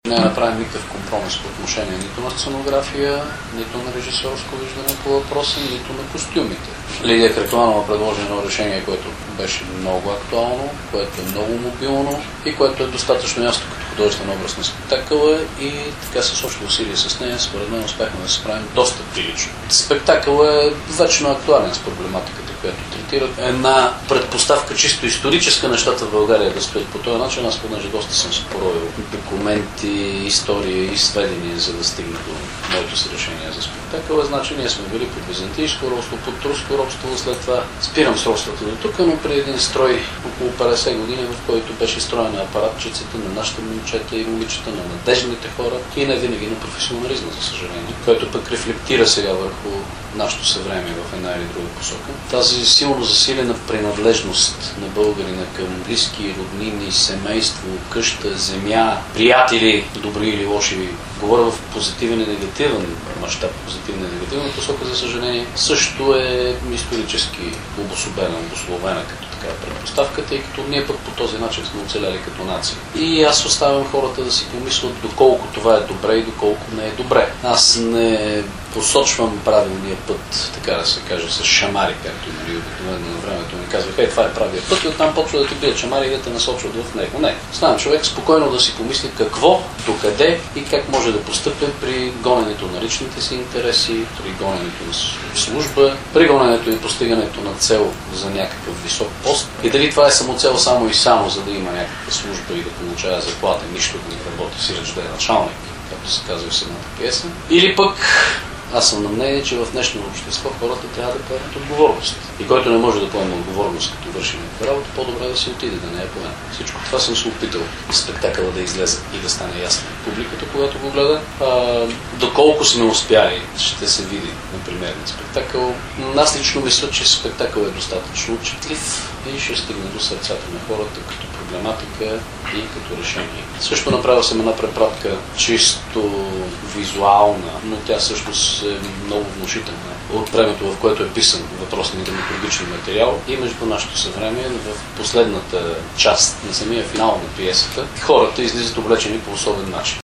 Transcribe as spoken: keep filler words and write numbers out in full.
Не е направен никакъв компромис по отношение нито на сценография, нито на режисьорско виждане по въпроса, нито на костюмите. Лидия Кракленова предложи едно решение, което беше много актуално, което е много мобилно и което е достатъчно ясно като художествен образ на спектакъла и така с още усилие с нея, според мен успяхме да се справим доста прилично. Спектакъл е вечно актуален с проблематиката, която третира. Една предпоставка чисто историческа нещата в България да стоят по този начин. Аз понеже доста съм се поровил документи, истории и сведения, за да стигна до моето си решение за спектакъла. Значи ние сме били под византийско робство, под турско робство, след това спирам с робството до тук, но при един строй около петдесет години, в който беше строен на апаратчиците, на нашите момчета и момичета, на надежните хора и не винаги на професионализма, за съжаление, който пък рефлектира сега върху нашето съвремие в една или друга посока. Тази силно засилена принадлежност на българина към близки, роднини, семейство, къща, земя, приятели, добри или лоши, говоря в позитивен и негативен мащаб, позитивна и негативна посока, за съжаление, също е исторически обособена, обословена като така предпоставка, тъй като ние пък по този начин сме оцеляли като нация. И аз оставям хората да си помислят доколко това е добре и доколко не е добре. Аз не посочвам правилния път, така да се каже, с шамари, както нали, обикновено на времето ми казвах, ей, това е правия път и оттам почва да ти бият шамари и да те насочват в него. Не. Знам човек спокойно да си помисли какво, докъде и как може да постъпя при гоненето на личните си интереси, при гоненето на служба, при гоненето и постигането на цел за някакъв висок пост. И дали това е самоцел само и само, за да има някаква служба и да получава заплата, нищо да не работи, сиреч да е началник, както се казва в самата пиеса. Или пък аз съм на мнение, че в днешното общество хората трябва да поемат отговорност. И който не може да поеме отговорност, като върши някаква работа, по-добре да си отиде, да не я поеме. Всичко това съм се опитал спектакъла да излезе и да стане ясно на публиката, когато го гледа. А, доколко сме успяли, ще се види, например, на спектакъл. Аз лично мисля, че спектакъл е достатъчно четлив и ще стигне до сърцата на хората като проблематика и като решение. Също направил съм една препратка чисто визуална, но тя всъщност е много внушителна от времето, в което е писан въпросния драматургичен материал и между нашето съвремие в последната част на самия финал на пиесата хората излизат облечени по особен начин.